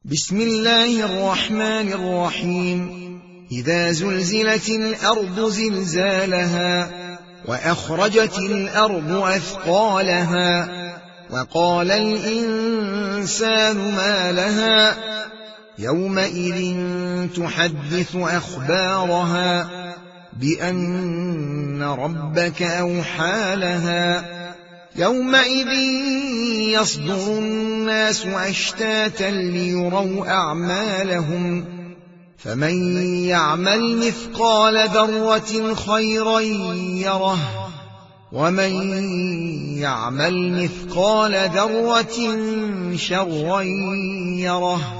بسم الله الرحمن الرحيم. إذا زلزلت الأرض زلزالها وأخرجت الأرض أثقالها وقال الإنسان ما لها يومئذ تحدث أخبارها بأن ربك أوحى لها يومئذ يصدر الناس أشتاتا ليروا أعمالهم فمن يعمل مثقال ذرة خيرا يره ومن يعمل مثقال ذرة شرا يره.